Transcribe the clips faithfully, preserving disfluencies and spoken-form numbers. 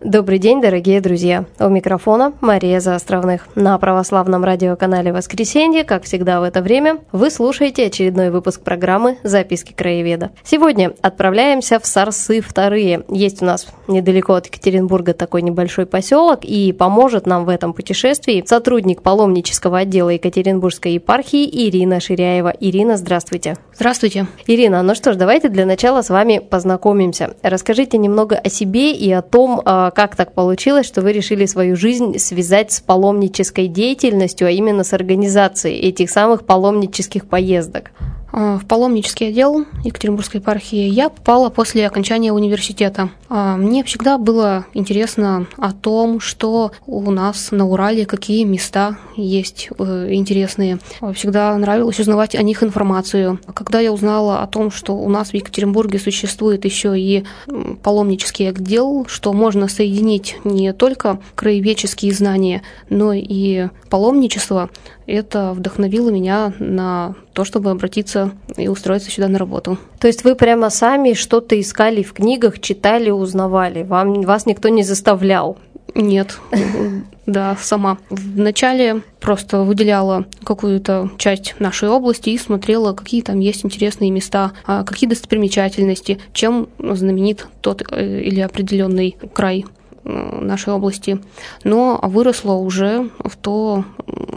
Добрый день, дорогие друзья! У микрофона Мария Заостровных. На православном радиоканале «Воскресенье», как всегда в это время, вы слушаете очередной выпуск программы «Записки краеведа». Сегодня отправляемся в Сарсы вторые. Есть у нас недалеко от Екатеринбурга такой небольшой поселок, и поможет нам в этом путешествии сотрудник паломнического отдела Екатеринбургской епархии Ирина Ширяева. Ирина, здравствуйте! Здравствуйте! Ирина, ну что ж, давайте для начала с вами познакомимся. Расскажите немного о себе и о том, как так получилось, что вы решили свою жизнь связать с паломнической деятельностью, а именно с организацией этих самых паломнических поездок? В паломнический отдел Екатеринбургской епархии я попала после окончания университета. Мне всегда было интересно о том, что у нас на Урале, какие места есть интересные. Всегда нравилось узнавать о них информацию. Когда я узнала о том, что у нас в Екатеринбурге существует еще и паломнический отдел, что можно соединить не только краеведческие знания, но и паломничество, это вдохновило меня на то, чтобы обратиться и устроиться сюда на работу. То есть вы прямо сами что-то искали в книгах, читали, узнавали? Вам, вас никто не заставлял? Нет, да, сама. Вначале просто выделяла какую-то часть нашей области и смотрела, какие там есть интересные места, какие достопримечательности, чем знаменит тот или определенный край нашей области, но выросло уже в то,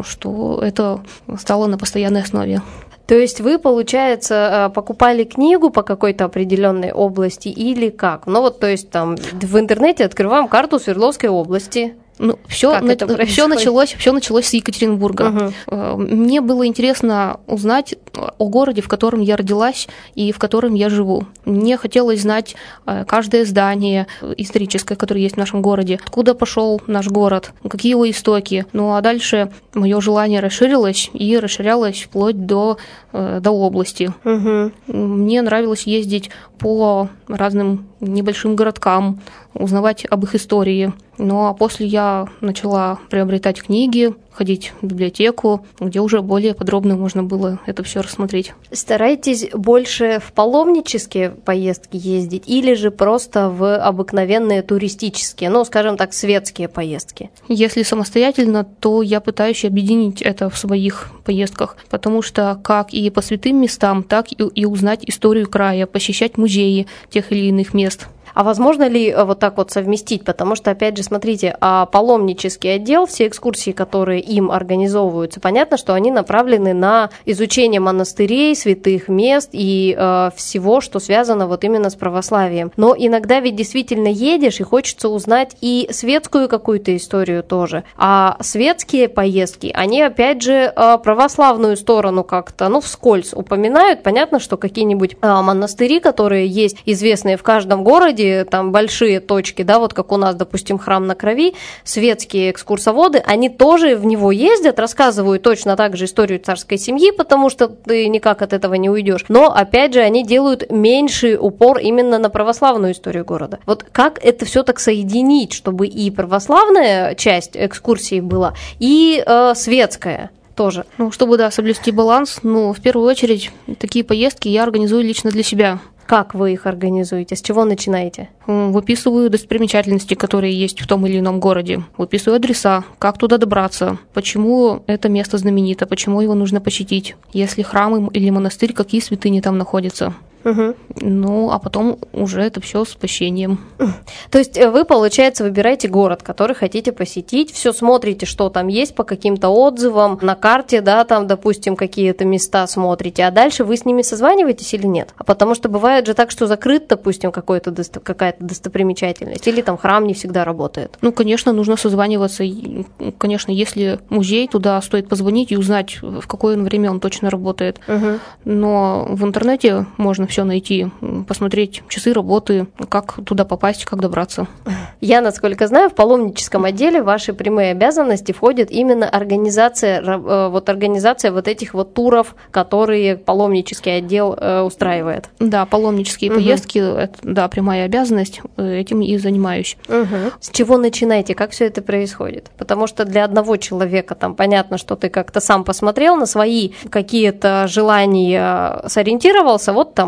что это стало на постоянной основе. То есть вы, получается, покупали книгу по какой-то определенной области или как? Ну вот, то есть там в интернете открываем карту Свердловской области. Ну, все, на, все, началось, все началось с Екатеринбурга. Угу. Мне было интересно узнать о городе, в котором я родилась и в котором я живу. Мне хотелось знать каждое здание историческое, которое есть в нашем городе, откуда пошел наш город, какие его истоки. Ну а дальше мое желание расширилось и расширялось вплоть до, до области. Угу. Мне нравилось ездить по разным небольшим городкам, узнавать об их истории. Ну а после я начала приобретать книги, ходить в библиотеку, где уже более подробно можно было это все рассмотреть. Стараетесь больше в паломнические поездки ездить или же просто в обыкновенные туристические, ну, скажем так, светские поездки? Если самостоятельно, то я пытаюсь объединить это в своих поездках, потому что как и по святым местам, так и узнать историю края, посещать музеи тех или иных мест. А возможно ли вот так вот совместить? Потому что, опять же, смотрите, паломнический отдел, все экскурсии, которые им организовываются, понятно, что они направлены на изучение монастырей, святых мест и э, всего, что связано вот именно с православием. Но иногда ведь действительно едешь и хочется узнать и светскую какую-то историю тоже. А светские поездки, они, опять же, православную сторону как-то, ну, вскользь упоминают. Понятно, что какие-нибудь э, монастыри, которые есть известные в каждом городе, там большие точки, да, вот как у нас, допустим, храм на Крови, светские экскурсоводы, они тоже в него ездят, рассказывают точно так же историю царской семьи, потому что ты никак от этого не уйдешь. Но, опять же, они делают меньший упор именно на православную историю города. Вот как это все так соединить, чтобы и православная часть экскурсии была, и э, светская тоже? Ну, чтобы, да, соблюсти баланс, ну, в первую очередь, такие поездки я организую лично для себя. Как вы их организуете? С чего начинаете? Выписываю достопримечательности, которые есть в том или ином городе. Выписываю адреса, как туда добраться, почему это место знаменито, почему его нужно посетить. Если храм или монастырь, какие святыни там находятся. Угу. Ну, а потом уже это все с посещением. То есть вы, получается, выбираете город, который хотите посетить, все смотрите, что там есть по каким-то отзывам, на карте, да, там, допустим, какие-то места смотрите, а дальше вы с ними созваниваетесь или нет? А потому что бывает же так, что закрыт, допустим, какой-то досто- какая-то достопримечательность, или там храм не всегда работает. Ну, конечно, нужно созваниваться. Конечно, если музей, туда стоит позвонить и узнать, в какое время он точно работает. Угу. Но в интернете можно все найти, посмотреть часы работы, как туда попасть, как добраться. Я, насколько знаю, в паломническом отделе в ваши прямые обязанности входит именно организация, вот организация вот этих вот туров, которые паломнический отдел устраивает. Да, паломнические угу. поездки, это, да, прямая обязанность, этим и занимаюсь. Угу. С чего начинаете, как все это происходит? Потому что для одного человека там понятно, что ты как-то сам посмотрел на свои какие-то желания, сориентировался, вот там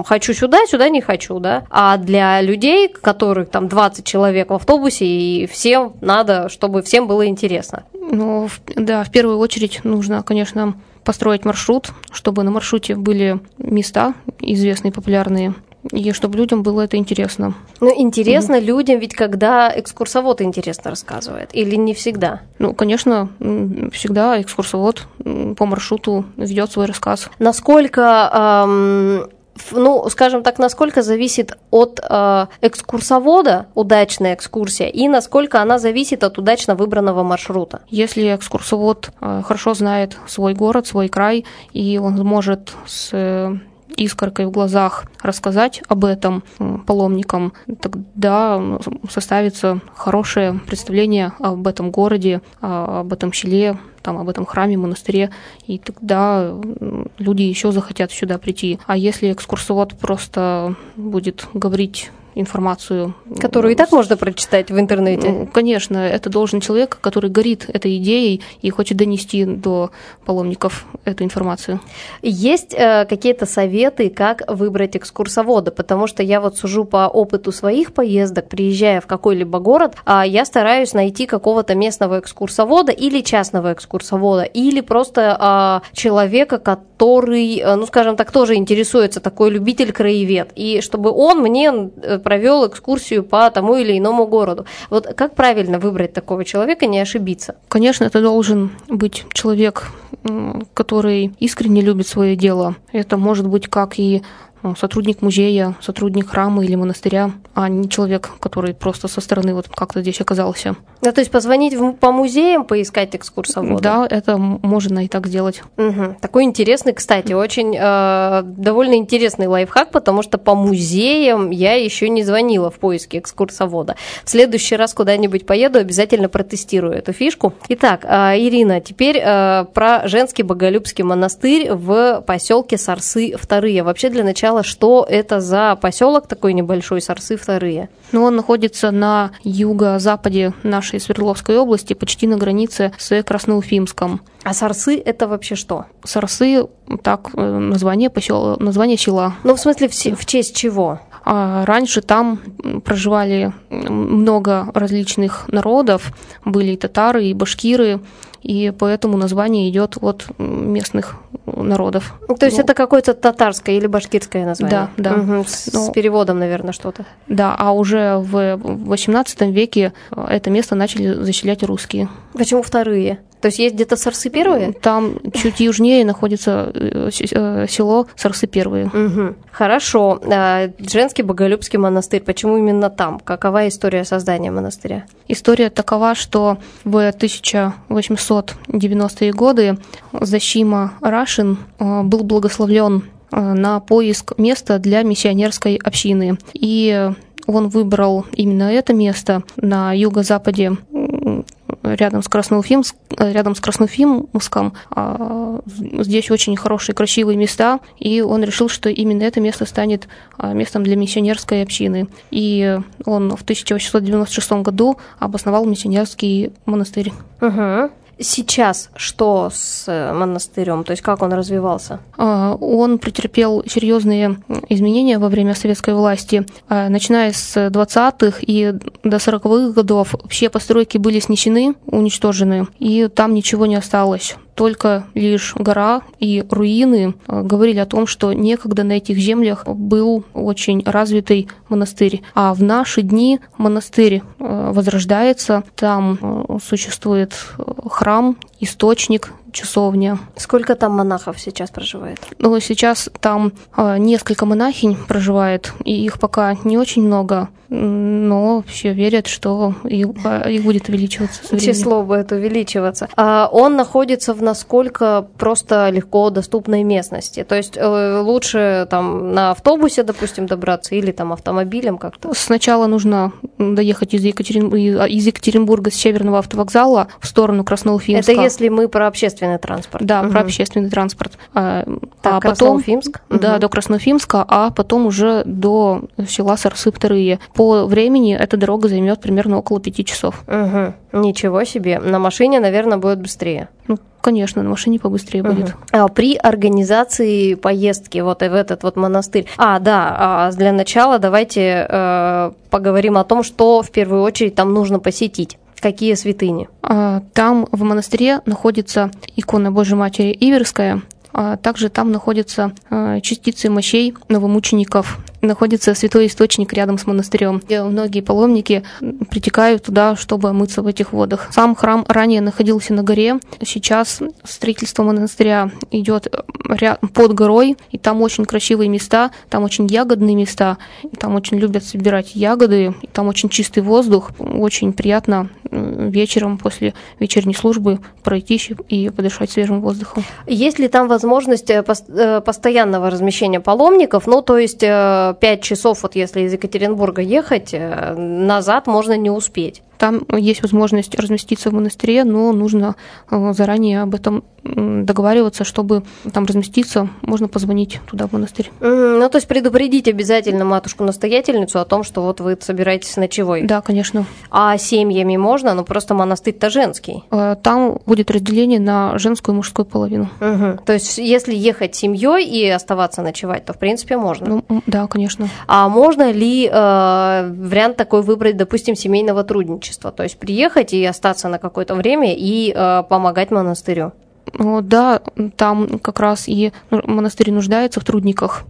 хочу сюда, сюда не хочу, да. А для людей, которых там двадцать человек в автобусе, и всем надо, чтобы всем было интересно. Ну, да, в первую очередь нужно, конечно, построить маршрут, чтобы на маршруте были места известные, популярные, и чтобы людям было это интересно. Ну, интересно mm-hmm. людям, ведь когда экскурсовод интересно рассказывает, или не всегда? Ну, конечно, всегда экскурсовод по маршруту ведет свой рассказ. Насколько... Эм... Ну, скажем так, насколько зависит от э, экскурсовода удачная экскурсия и насколько она зависит от удачно выбранного маршрута? Если экскурсовод э, хорошо знает свой город, свой край, и он может с э, искоркой в глазах рассказать об этом э, паломникам, тогда составится хорошее представление об этом городе, об этом селе, там, об этом храме, монастыре, и тогда люди еще захотят сюда прийти. А если экскурсовод просто будет говорить информацию, которую и так можно прочитать в интернете. Конечно, это должен человек, который горит этой идеей и хочет донести до паломников эту информацию. Есть э, какие-то советы, как выбрать экскурсовода? Потому что я вот сужу по опыту своих поездок, приезжая в какой-либо город, а я стараюсь найти какого-то местного экскурсовода или частного экскурсовода, или просто э, человека, который, э, ну, скажем так, тоже интересуется, такой любитель-краевед, и чтобы он мне провел экскурсию по тому или иному городу. Вот как правильно выбрать такого человека, не ошибиться? Конечно, это должен быть человек, который искренне любит свое дело. Это может быть как и сотрудник музея, сотрудник храма или монастыря, а не человек, который просто со стороны вот как-то здесь оказался. Ну, то есть позвонить в, по музеям, поискать экскурсовода? Да, это можно и так сделать. Угу. Такой интересный, кстати, очень э, довольно интересный лайфхак, потому что по музеям я еще не звонила в поиске экскурсовода. В следующий раз куда-нибудь поеду, обязательно протестирую эту фишку. Итак, э, Ирина, теперь э, про женский Боголюбский монастырь в поселке Сарсы Вторые. Вообще для начала, что это за поселок такой небольшой, Сарсы Вторые? Ну, он находится на юго-западе нашей Свердловской области, почти на границе с Красноуфимском. А Сарсы – это вообще что? Сарсы – так, название, посел... название села. Ну, в смысле, в, в честь чего? А раньше там проживали много различных народов, были и татары, и башкиры, и поэтому название идет от местных народов. То есть ну, это какое-то татарское или башкирское название? Да, да. Угу, с, ну, с переводом, наверное, что-то. Да, а уже в восемнадцатом веке это место начали заселять русские. Почему вторые? То есть есть где-то Сарсы Первые? Там чуть южнее находится село Сарсы Первые. Угу. Хорошо. Женский Боголюбский монастырь. Почему именно там? Какова история создания монастыря? История такова, что в тысяча восемьсот девяностые годы Зощима Рашин был благословлен на поиск места для миссионерской общины. И он выбрал именно это место на юго-западе, рядом с Красноуфимск, рядом с Красноуфимском. Здесь очень хорошие, красивые места, и он решил, что именно это место станет местом для миссионерской общины. И он в тысяча восемьсот девяносто шестом году обосновал миссионерский монастырь. Угу. Сейчас что с монастырем? То есть как он развивался? Он претерпел серьезные изменения во время советской власти. Начиная с двадцатых и до сороковых годов все постройки были снесены, уничтожены, и там ничего не осталось. Только лишь гора и руины говорили о том, что некогда на этих землях был очень развитый монастырь. А в наши дни монастырь возрождается, там существует храм, источник, часовня. Сколько там монахов сейчас проживает? Ну, сейчас там несколько монахинь проживает, и их пока не очень много, но все верят, что их, их будет увеличиваться со временем. Число будет увеличиваться. А он находится в насколько просто легко доступной местности? То есть лучше там на автобусе, допустим, добраться или там автомобилем как-то? Сначала нужно доехать из, Екатерин... из Екатеринбурга с Северного автовокзала в сторону Красноуфимска. Это если мы про общественный общественный транспорт. Да, угу. про общественный транспорт. Так, а Красноуфимск? Потом, да, угу. до Красноуфимска, а потом уже до села Сарсы-Вторые. По времени эта дорога займет примерно около пяти часов. Угу. Ничего себе. На машине, наверное, будет быстрее. Ну, конечно, на машине побыстрее угу. будет. А при организации поездки вот в этот вот монастырь. А, да, а для начала давайте э, поговорим о том, что в первую очередь там нужно посетить. Какие святыни? Там в монастыре находится икона Божьей Матери Иверская. А также там находятся частицы мощей новомучеников, находится святой источник рядом с монастырем. И многие паломники притекают туда, чтобы омыться в этих водах. Сам храм ранее находился на горе, сейчас строительство монастыря идет под горой, и там очень красивые места, там очень ягодные места, там очень любят собирать ягоды, и там очень чистый воздух, очень приятно вечером после вечерней службы пройтись и подышать свежим воздухом. Есть ли там возможность постоянного размещения паломников? Ну, то есть пять часов, вот если из Екатеринбурга ехать, назад можно не успеть. Там есть возможность разместиться в монастыре, но нужно заранее об этом договариваться, чтобы там разместиться, можно позвонить туда, в монастырь. Ну, то есть предупредить обязательно матушку-настоятельницу о том, что вот вы собираетесь ночевой. Да, конечно. А семьями можно? Ну, просто монастырь-то женский. Там будет разделение на женскую и мужскую половину. Угу. То есть если ехать семьей и оставаться ночевать, то, в принципе, можно? Ну, да, конечно. А можно ли э, вариант такой выбрать, допустим, семейного трудничества? То есть приехать и остаться на какое-то время и э, помогать монастырю? Да, там как раз и монастырь нуждается в трудниках.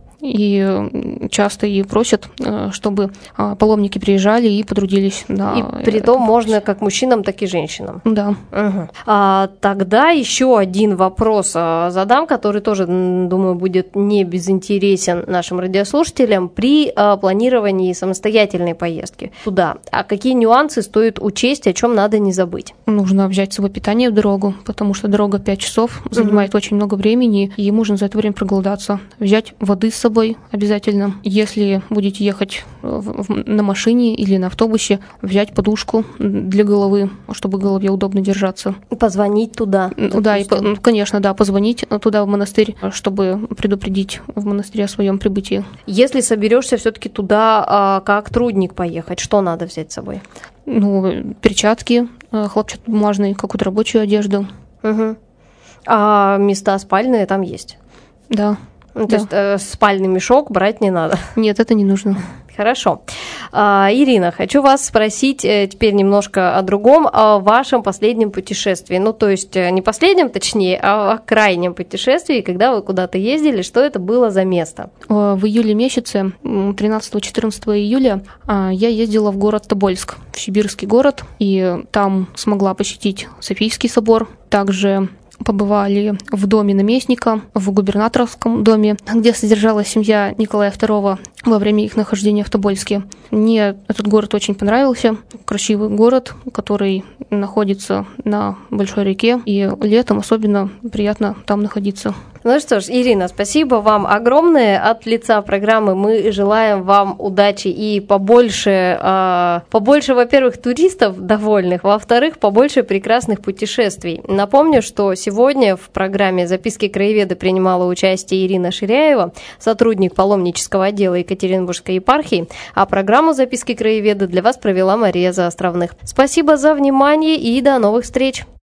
И часто и просят, чтобы паломники приезжали и потрудились. Да, и при том можно как мужчинам, так и женщинам. Да. Угу. А, тогда еще один вопрос задам, который тоже, думаю, будет не безинтересен нашим радиослушателям. При планировании самостоятельной поездки туда, а какие нюансы стоит учесть, о чем надо не забыть? Нужно взять с собой питание в дорогу, потому что дорога пять часов, занимает угу. очень много времени, и можно за это время проголодаться. Взять воды с собой обязательно. Если будете ехать в, в, на машине или на автобусе, взять подушку для головы, чтобы голове удобно держаться. И позвонить туда. Допустим. Да, и, конечно, да, позвонить туда в монастырь, чтобы предупредить в монастыре о своем прибытии. Если соберешься все-таки туда, как трудник поехать, что надо взять с собой? Ну, перчатки, хлопчатобумажные, какую-то рабочую одежду. Угу. А места спальные там есть? Да. Ну, то да. есть э, спальный мешок брать не надо? Нет, это не нужно. Хорошо. А, Ирина, хочу вас спросить э, теперь немножко о другом, о вашем последнем путешествии. Ну, то есть не последнем, точнее, а о крайнем путешествии, когда вы куда-то ездили, что это было за место? В июле месяце, тринадцатого-четырнадцатого июля, я ездила в город Тобольск, в сибирский город, и там смогла посетить Софийский собор, также побывали в доме наместника, в губернаторском доме, где содержалась семья Николая второго во время их нахождения в Тобольске. Мне этот город очень понравился. Красивый город, который находится на большой реке, и летом особенно приятно там находиться. Ну что ж, Ирина, спасибо вам огромное. От лица программы мы желаем вам удачи и побольше, э, побольше, во-первых, туристов довольных, во-вторых, побольше прекрасных путешествий. Напомню, что сегодня в программе «Записки краеведа» принимала участие Ирина Ширяева, сотрудник паломнического отдела Екатеринбургской епархии, а программу «Записки краеведа» для вас провела Мария Заостровных. Спасибо за внимание и до новых встреч!